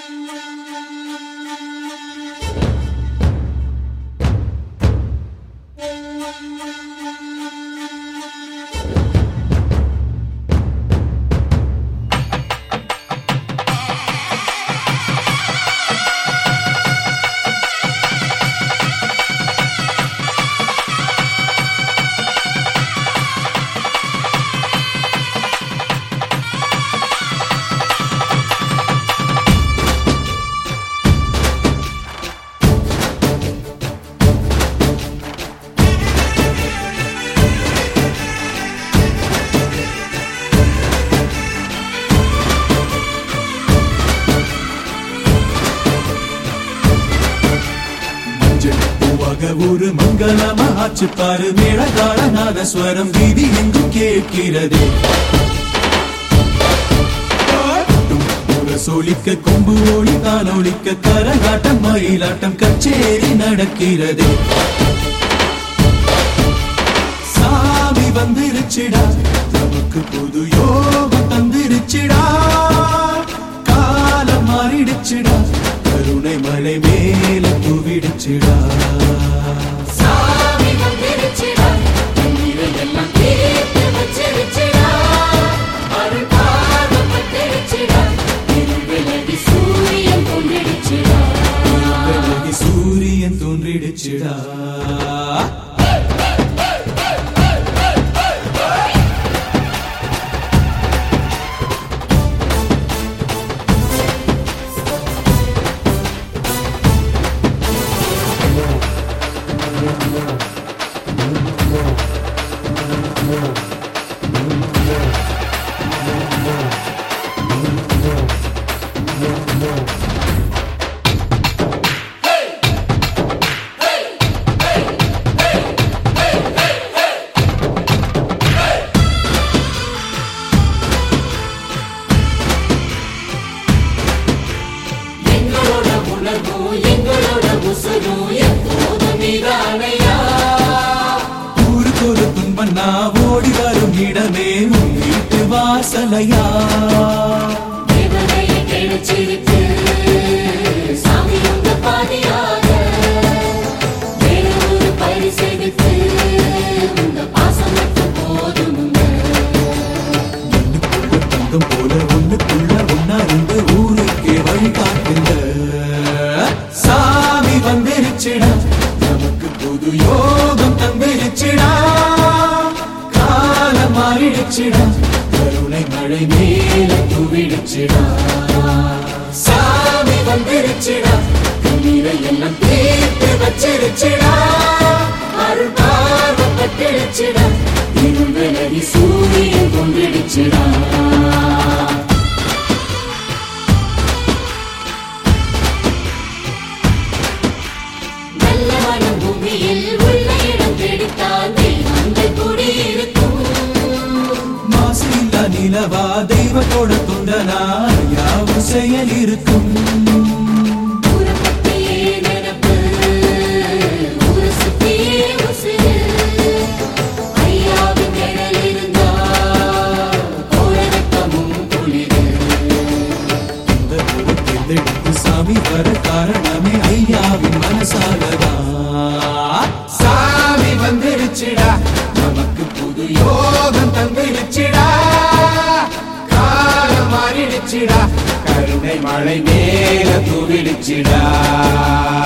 ஒரு மங்களமாச்சு பாரு மேளதாள நாதஸ்வரம் வீதி எங்கும் கேட்கிறதே சோழிக்க கொம்பு ஒளி தான் ஒழிக்க கரகாட்டம் மயிலாட்டம் கச்சேரி நடக்கிறதே சாமி வந்திருச்சிடா நமக்கு புது யோகம் தந்திருச்சிடா காலம் மாறிடுச்சிடா கருணை மழை மேல தூவிடுச்சிடா சூரியன் தோன்றிடுச்சிடா ஊருக்கொரு துன்பம் நான் ஓடி வரும் இடமே உன் வீட்டு வாசலையா தந்தம் போல ஒண்ணுக்குள்ள ஒன்னா இருந்து ஊருக்கே வழி காட்டுங்க சாமி வந்திருச்சிடா நமக்கு புது யோகம் தந்திருச்சிடா காலம் மாறிடுச்சிடா கருணை மழை மேல தூவிடுச்சிடா சாமி வந்திருச்சிடா கண்ணீரை எல்லாம் தீர்த்து வச்சிருச்சிடா அருள் பார்வப்பட்டிருச்சிடா இருள் விலகி சூரியன் கொண்டிடுச்சிடா நிலவா தெய்வத்தோட தொண்டனா யாவும் செயல் இருக்கும் சாமி வர காரணமே ஐயாவின் மனசாலதா சாமி வந்துருச்சிடா நமக்கு புது யோகம் தந்திருச்சிடா கருணை மழை மேல தூவிடுச்சிடா